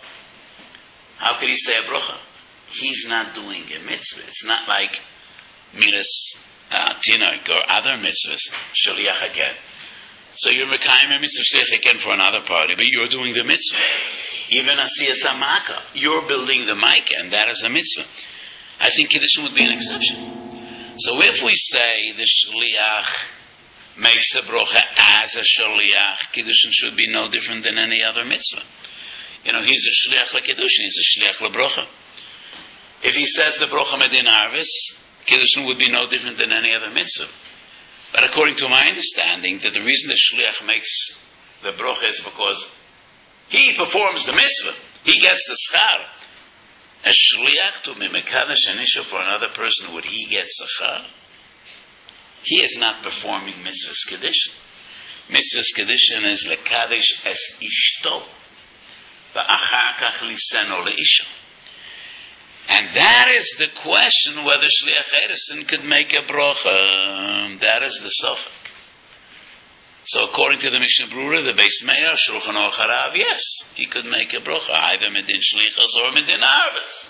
how could he say a bracha? He's not doing a mitzvah. It's not like milas tinok or other mitzvahs. Shliach again. So you're mekayim a mitzvah shliach again for another party, but you're doing the mitzvah. Even asiyas amaka, you're building the maika, and that is a mitzvah. I think Kiddushin would be an exception. So if we say the shliach makes a brocha as a shliach, Kiddushin should be no different than any other mitzvah. You know, he's a shliach leKiddushin, he's a shliach lebrocha. If he says the brocha medin arvis, Kiddushin would be no different than any other mitzvah. But according to my understanding, that the reason the shliach makes the brocha is because he performs the mitzvah. He gets the schar. A shliach to be mekadesh an isha for another person, would he get schar? He is not performing mitzvah's kedushin. Mitzvah's kedushin is lekadesh es ishto, va'achar kach liseno leisha. And that is the question whether shliach Erusin could make a brocha. That is the suffix. So according to the Mishnah Brura, the Beis Meir, Shulchan Aruch Harav, yes, he could make a brocha, either medin shlichus or medin arvis.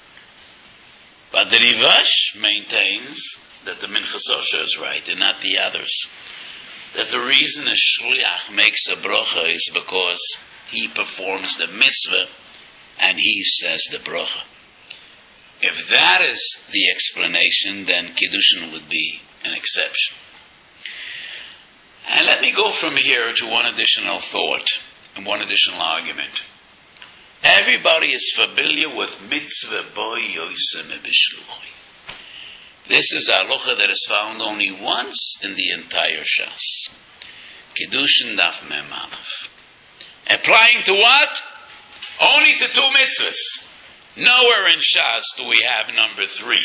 But the Rivash maintains that the Minchas Osher is right, and not the others. That the reason a shliach makes a brocha is because he performs the mitzvah, and he says the brocha. If that is the explanation, then Kiddushin would be an exception. And let me go from here to one additional thought and one additional argument. Everybody is familiar with mitzvah boy yosem b'shluchi. This is a halacha that is found only once in the entire Shas. Kiddushin daf mem aleph. Applying to what? Only to two mitzvahs. Nowhere in Shas do we have number 3.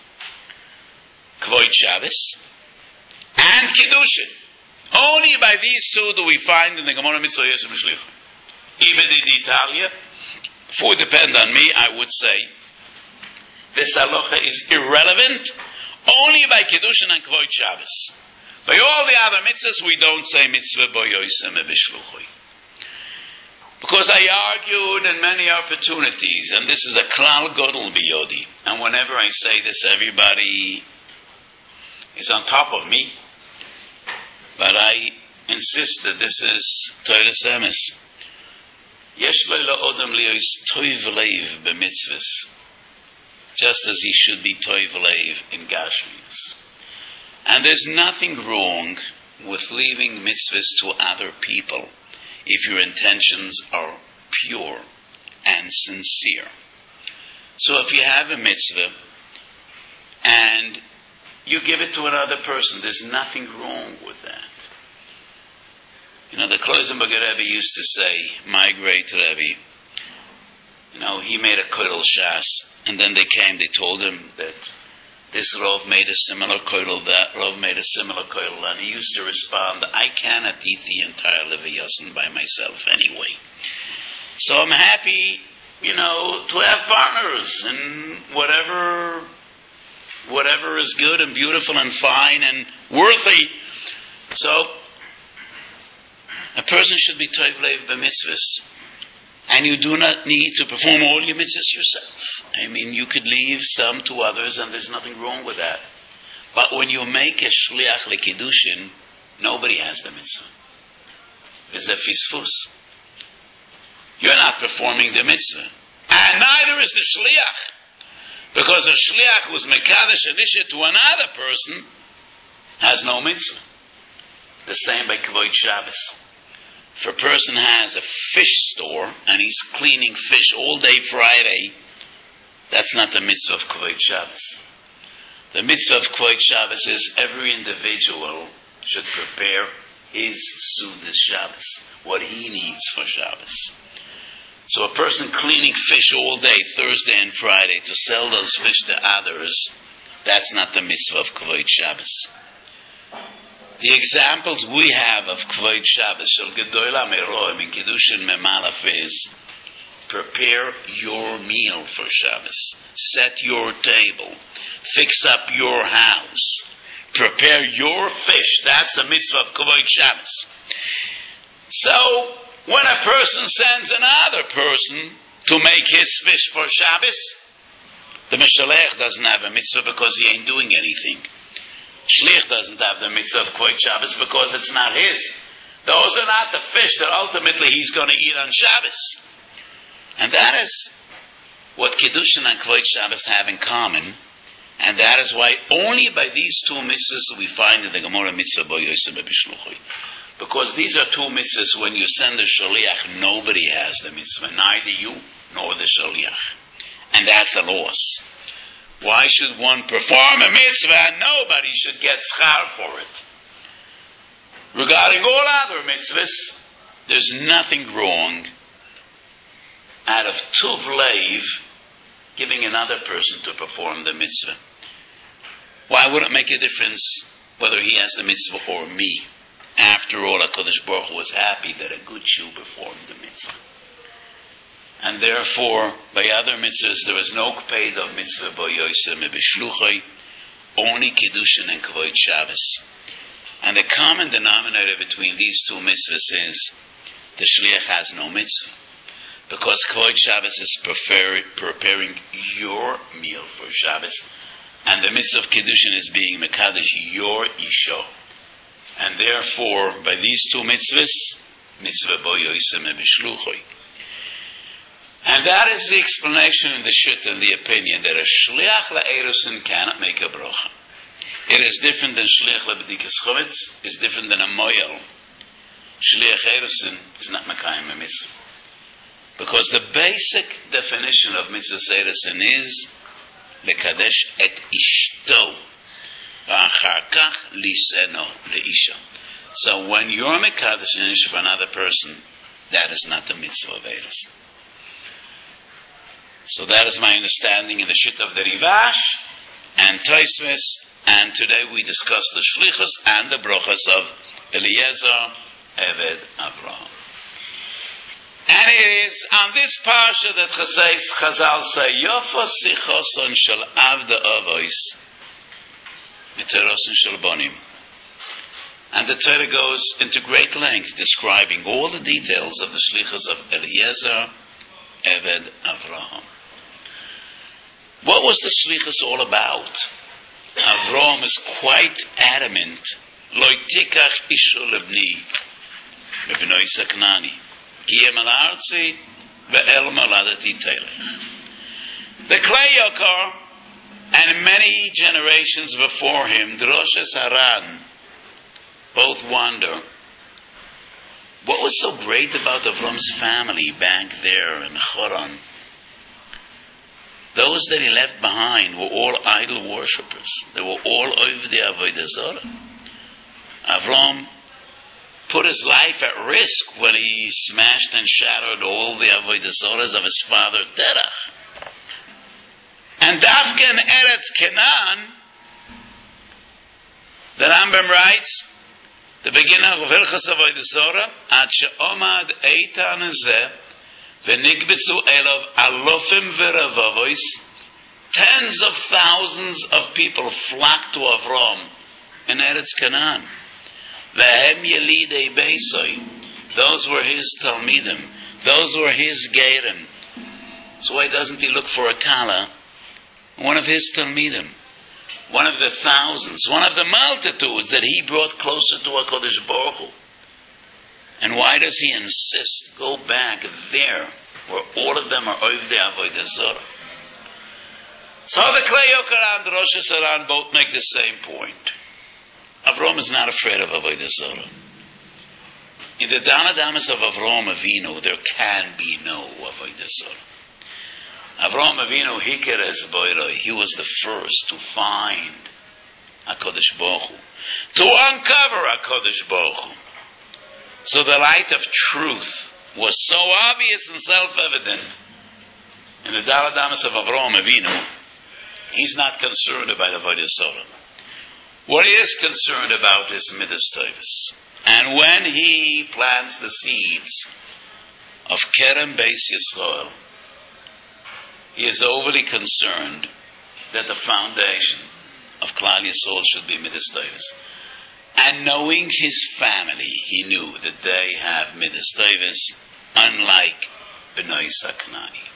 Kvod Shabbos and Kiddushin. Only by these two do we find in the Gemara Mitzvah Yosem B'Shlichut. Even in Italia, if it would depend on me, I would say this halacha is irrelevant only by Kiddushin and Kvod Shabbos. By all the other mitzvahs, we don't say Mitzvah Bo Yosem B'Shluchi. Because I argued in many opportunities, and this is a klal gadol biyodi, and whenever I say this, everybody is on top of me. But I insist that this is Torah's emes. Yesh lo la'odam li'os toiv leiv b'mitzvahs, just as he should be toiv leiv in Gashmius. And there's nothing wrong with leaving mitzvahs to other people if your intentions are pure and sincere. So if you have a mitzvah and you give it to another person, there's nothing wrong with that. The Kloisenberger Rebbe used to say, my great Rebbe, he made a koidel shas, and then they told him that this Rov made a similar koidel, that Rov made a similar koidel, and he used to respond, I cannot eat the entire Levi Yossin by myself anyway. So I'm happy, to have partners in whatever is good and beautiful and fine and worthy. So, a person should be toiv leiv b'mitzvahs. And you do not need to perform all your mitzvahs yourself. You could leave some to others, and there's nothing wrong with that. But when you make a shliach lekiddushin, nobody has the mitzvah. It's a fisfus. You're not performing the mitzvah. And neither is the shliach. Because a shliach who's mekadesh anisha to another person has no mitzvah. The same by Kavod Shabbos. If a person has a fish store and he's cleaning fish all day Friday, that's not the mitzvah of Kavod Shabbos. The mitzvah of Kavod Shabbos is every individual should prepare his Sudas Shabbos, what he needs for Shabbos. So a person cleaning fish all day, Thursday and Friday, to sell those fish to others, that's not the mitzvah of Kavod Shabbos. The examples we have of Kavod Shabbos, Shel Gedoyla Meroim in Kiddushin Memalaf is, prepare your meal for Shabbos, set your table, fix up your house, prepare your fish. That's the mitzvah of Kavod Shabbos. So, when a person sends another person to make his fish for Shabbos, the Mishalech doesn't have a mitzvah because he ain't doing anything. Shlich doesn't have the mitzvah of Kavod Shabbos because it's not his. Those are not the fish that ultimately he's going to eat on Shabbos. And that is what Kiddushin and Kavod Shabbos have in common. And that is why only by these two mitzvahs we find in the Gemara mitzvah bo yosem b'shluchoi. Because these are two mitzvahs, when you send a shaliach, nobody has the mitzvah, neither you nor the shaliach. And that's a loss. Why should one perform a mitzvah and nobody should get schar for it? Regarding all other mitzvahs, there's nothing wrong out of tuv leiv giving another person to perform the mitzvah. Why would it make a difference whether he has the mitzvah or me? After all, HaKadosh Baruch Hu was happy that a good Jew performed the mitzvah. And therefore, by other mitzvahs, there is no kpeid of mitzvah bo yosem b'shluchai, only Kiddushin and Kavod Shabbos. And the common denominator between these two mitzvahs is the shliach has no mitzvah. Because Kavod Shabbos is preparing your meal for Shabbos, and the mitzvah of Kiddushin is being mekadesh your isha. And therefore, by these two mitzvahs, mitzvah bo yosem b'shluchai. And that is the explanation in the Shut and the opinion that a shliach la'erusin cannot make a brocha. It is different than shliach la'bedikas chometz. It's different than a moyel. Shliach erusin is not mekayim a mitzvah. Because the basic definition of mitzvah erusin is lekadesh et ishto v'achar kach liseno leisha. So when you're mekadesh an isha for another person, that is not the mitzvah of erusin. So that is my understanding in the Shit of the Rivash and Tosfos, and today we discuss the Shlichus and the Brochas of Eliezer Eved Avraham. And it is on this parsha that Chazal say, Yofa sichoson shel avda avois miterosin shel bonim. And the Torah goes into great length describing all the details of the Shlichus of Eliezer Eved Avraham. What was the shlichus all about? Avraham is quite adamant. Lo tikach isho lebni lebnoi saknani ki em al arzi ve'el maladati telech. The Klei Yakar and many generations before him, Droshes Haran, both wonder, what was so great about Avram's family back there in Choron? Those that he left behind were all idol worshippers. They were all over the Avodah Zarah. Avram put his life at risk when he smashed and shattered all the Avodah Zarahs of his father Terach. And Dafka in Eretz Canaan, the Rambam writes, the beginning of Hilchos Avodah Zarah, Ad she'omad eitan hazeh, v'nigbitzu elav alofim v'revavois, tens of thousands of people flocked to Avram in Eretz Canaan. V'hem yelidei beisoi, those were his Talmidim, those were his Geirim. So why doesn't he look for a Kala? One of his Talmidim, one of the thousands, one of the multitudes that he brought closer to HaKadosh Baruch Hu. And why does he insist, go back there, where all of them are over the Avodah Zarah? So the Klei Yoker and the Rosh Hashanah both make the same point. Avram is not afraid of Avodah Zarah. In the Dana Damas of Avram Avinu, there can be no Avodah Zarah. Avram Avinu Hiker es Boiroi, he was the first to find HaKadosh Baruch Hu, to uncover HaKadosh Baruch Hu. So the light of truth was so obvious and self-evident in the Daled Amas of Avram Avinu, he's not concerned about Avodah Zarah. What he is concerned about is Midas Tovos. And when he plants the seeds of Kerem Beis Yisrael, he is overly concerned that the foundation of Klal Yisrael should be Midas Tovos. And knowing his family, he knew that they have Midas Tovos, unlike Bnei Saknani.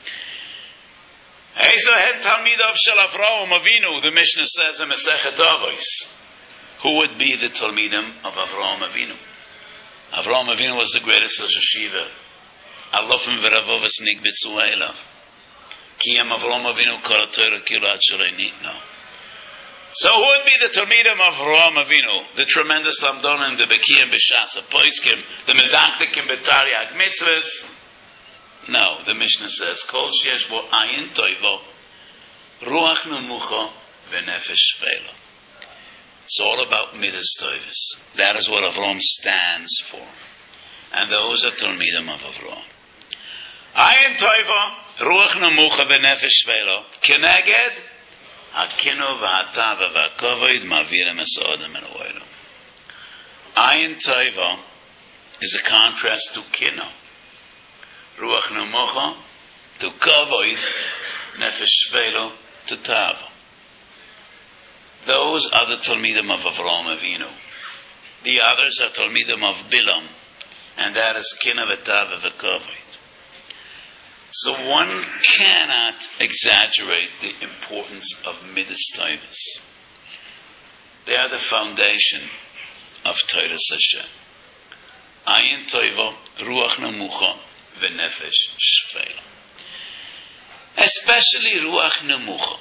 Ezohet Talmidav Shel Avraham Avinu, the Mishnah says in Masechet Avos. Who would be the Talmidim of Avraham Avinu? Avraham Avinu was the greatest Rosh Hashiva. Alofim v'ravovas nigbitzu elav. Kiyam Avraham Avinu kol Torah kilo ad shrei nitno. So who would be the Talmidim of Avraham Avinu? The tremendous Lamdonim, the Bekiyim b'Shas HaPoskim, the Medaktikim b'Tariag Mitzvahs? No, the Mishnah says, Kol sheyesh bo ayin toivo, ruach nemucha v'nefesh shvela. It's all about Midas Tovos. That is what Avram stands for. And those are Talmidim of Avram. Ayin toivo, ruach nemucha v'nefesh shvela, keneged hakinu v'hatava v'akovoid mavirem es odem en oilam. Ayin toivo is a contrast to kinu. Ruach nemucha to kavoid, nefesh shvelo to tava. Those are the Talmidim of Avraham Avinu. The others are Talmidim of Bilam, and that is kina v'tava v'kavoid. So one cannot exaggerate the importance of Midas Tovos. They are the foundation of Torah Hashem. Ayin toivo, ruach nemucha, v'nefesh shvela. Especially ruach nemucha.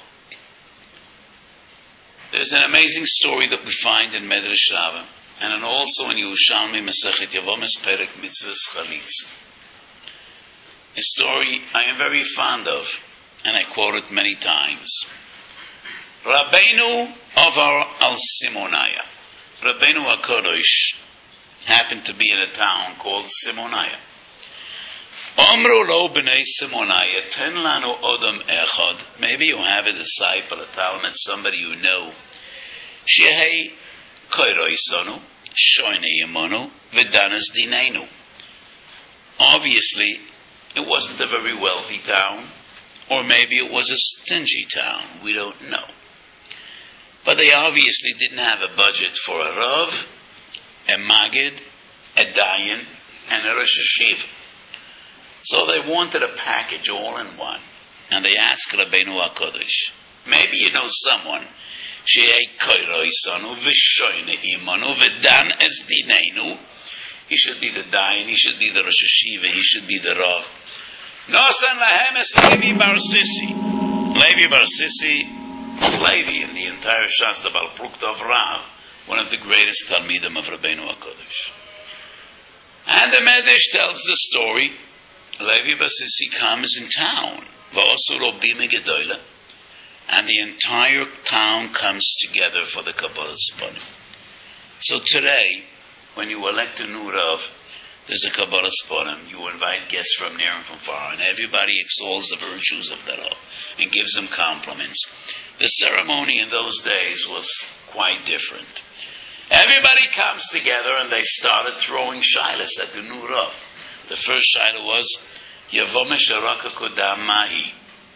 There's an amazing story that we find in Medrash Rabbah, and also in Yerushalmi Masechet Yavomis Perek Mitzvahs Chalitza. A story I am very fond of, and I quote it many times. Rabbeinu Ovar al Simonaya. Rabbeinu HaKadosh happened to be in a town called Simonaya. Omru lo b'nei Simonaya, ten lanu odom echad. Maybe you have a disciple, a talmid, somebody you know. Shehei koiroisonu, shoyne yemonu, v'danas dinenu. Obviously, it wasn't a very wealthy town, or maybe it was a stingy town. We don't know. But they obviously didn't have a budget for a Rav, a Magid, a Dayan, and a Rosh Hashiva. So they wanted a package all in one. And they asked Rabbeinu HaKadosh, maybe you know someone, She'ei koiroisanu v'shoyne imanu v'dan es dinenu. He should be the Dayan, he should be the Rosh Hashiva, he should be the Rav. Nosan lahem es Levi Bar Sisi. Levi Bar Sisi of Levi in the entire Shasta Bal Plukta of Rav, one of the greatest Talmidim of Rabbeinu HaKodesh. And the Medrash tells the story, Levi Basisi comes in town, V'osuro Bima Gedoyle, and the entire town comes together for the Kabbalah Sponim. So today, when you elect a new Rav, there's a Kabbalah Sponim. You invite guests from near and from far, and everybody extols the virtues of the Rav and gives them compliments. The ceremony in those days was quite different. Everybody comes together and they started throwing shilas at the new Rav. The first shilah was, Yavoma Sharaka Kodam Mahi.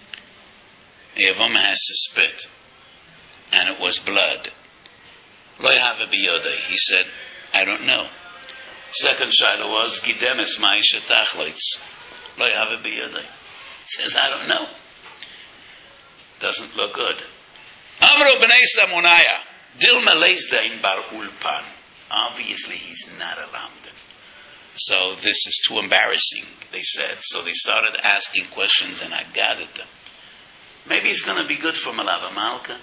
Yavoma has to spit, and it was blood. Lo Yahava Biyodei. He said, I don't know. Second shilah was, Gidemes Mai Shetachloitz. Lo Yahava Biyodei. He says, I don't know. Doesn't look good. Amro B'nai Samunaya. Dilma Leisdain Bar Ulpan. Obviously, he's not a lamdan. So this is too embarrassing, they said. So they started asking questions, and I gathered them. Maybe he's going to be good for Malava Malka,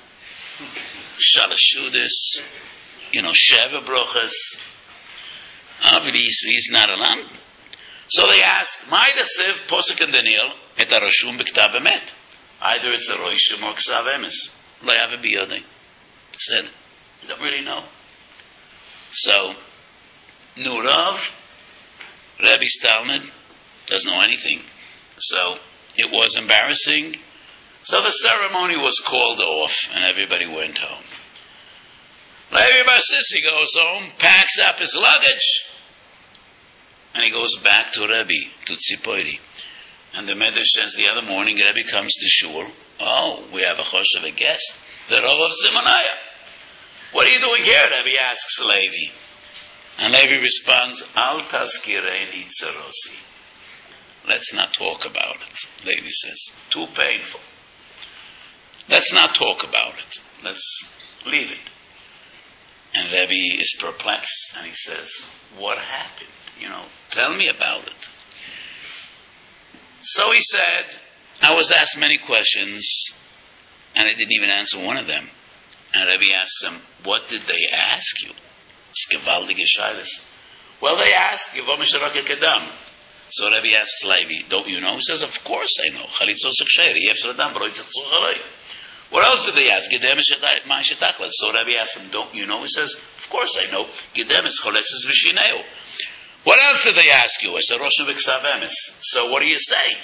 Shalashudis, Sheva Brochas. Obviously, he's not a lamdan. So they asked, Maidasiv Posek and Daniel et Arashum B'Ktav Emet. Either it's the Roishim or Ksav Emes. Lo Yahava Biyodei. Said, I don't really know. So, new Rav, Rebbe Talmud, doesn't know anything. So, it was embarrassing. So the ceremony was called off, and everybody went home. Levi Basisi goes home, packs up his luggage, and he goes back to Rebbe, to Tzipori. And the Medrash says the other morning, Rebbe comes to shul. Oh, we have a chosh of a guest, the Rav of Simonaya. What are you doing here? Rebbe asks Levi. And Levi responds, Al tazkireini tzarosi. Let's not talk about it. Levi says, too painful. Let's not talk about it. Let's leave it. And Rebbe is perplexed, and he says, what happened? Tell me about it. So he said, I was asked many questions, and I didn't even answer one of them. And Rebbe asks him, what did they ask you? Well, they asked, so Rebbe asks Levi, don't you know? He says, of course I know. What else did they ask? So Rebbe asks him, don't you know? He says, of course I know. What else did they ask you? I said, so what do you say?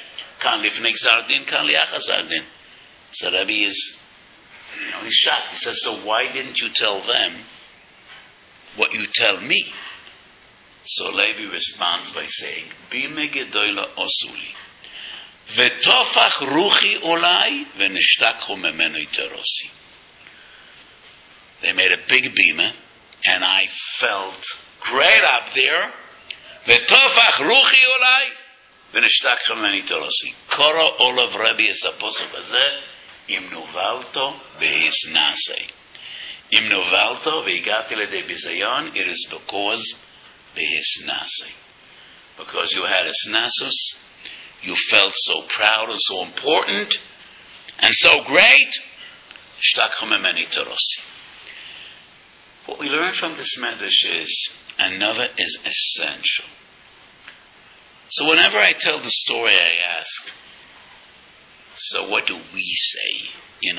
So Rebbe is, he's shocked. He says, so why didn't you tell them what you tell me? So Levi responds by saying, Bime gedoyla osuli, vetofach ruchi olai, venishtakhu memenu iterosi. They made a big bima, and I felt great up there. Vetofach ruchi olai, venishtakhu memenu iterosi. Kora olav Rebbe es apostle hazeh, im nuvalto beis nasei. Im novalto ve'igati ledei bizayon, it is because behis nasei. Because you had a snasus, you felt so proud and so important and so great. Shtakhu memeni torosi. What we learn from this medrash is another is essential. So whenever I tell the story, I ask, so what do we say?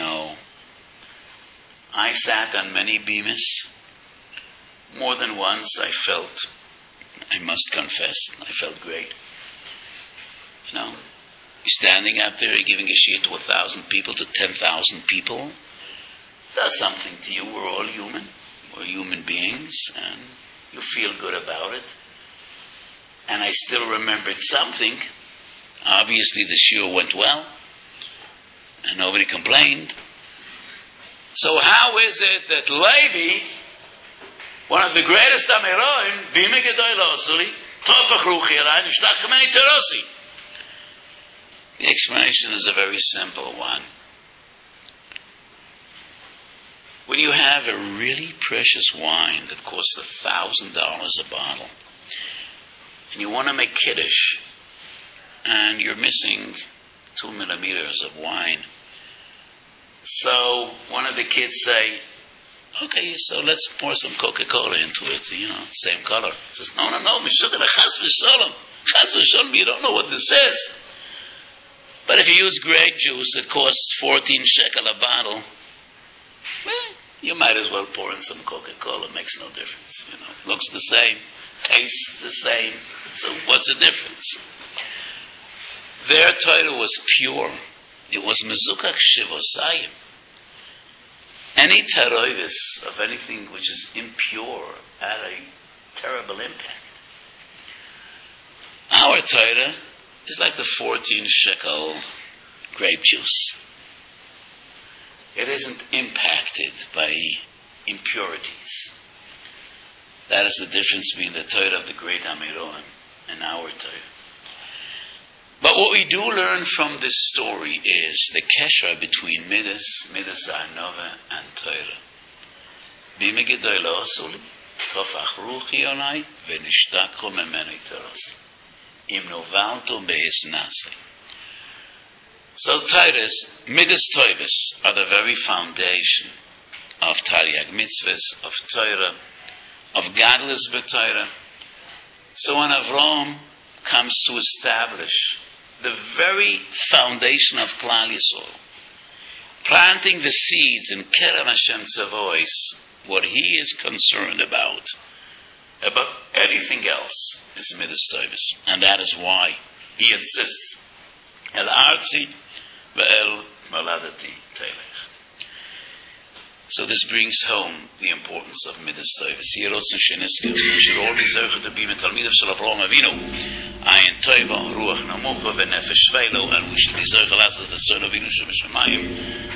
I sat on many bimas. More than once I felt, I must confess, I felt great. You're standing up there, you're giving a shiur to 1,000 people, to 10,000 people. It does something to you. We're all human. We're human beings, and you feel good about it. And I still remembered something. Obviously the shiur went well, and nobody complained. So how is it that Levi, one of the greatest Amiroim, Bime Gedoyla Osuli, Tofach Ruchi Alai, Nishtach Chameni Terosi? The explanation is a very simple one. When you have a really precious wine that costs $1,000 a bottle, and you want to make Kiddush, and you're missing 2 millimeters of wine, So one of the kids say, okay, so let's pour some Coca-Cola into it, same color. He says, no, Meshugah, chas v'sholom, you don't know what this is. But if you use grape juice, it costs 14 shekel a bottle. Well, you might as well pour in some Coca-Cola. It makes no difference. Looks the same, tastes the same. So what's the difference? Their Torah was pure. It was mezukach shivosayim. Any teroivis of anything which is impure had a terrible impact. Our Torah is like the 14 shekel grape juice. It isn't impacted by impurities. That is the difference between the Torah of the great Amiroim and our Torah. But what we do learn from this story is the kesher between Midas Ha'anova, and Torah. Bima gedola asuli, tofach ruchi onai, v'nishtakho memenu toros. Im novalto beis nasi. So Torah's Midas Toivus are the very foundation of Tariag Mitzvahs, of Torah, of godless b'Torah. So when Avram comes to establish the very foundation of Klal Yisrael, planting the seeds in Kerem Hashem Tzavois, what he is concerned about anything else is Midas Toivus. And that is why he insists, El Arzi ve'el Maladati Telech. So this brings home the importance of Midas Toivus. Yerotzen Shenisker, we should all be zeuchet to be with Talmidav Shel Avraham Avinu, Ayin Tova, Ruach Namucha, V'nefesh Shvelo, and we should be zeuchet as the son of Avinu Shem Shemayim,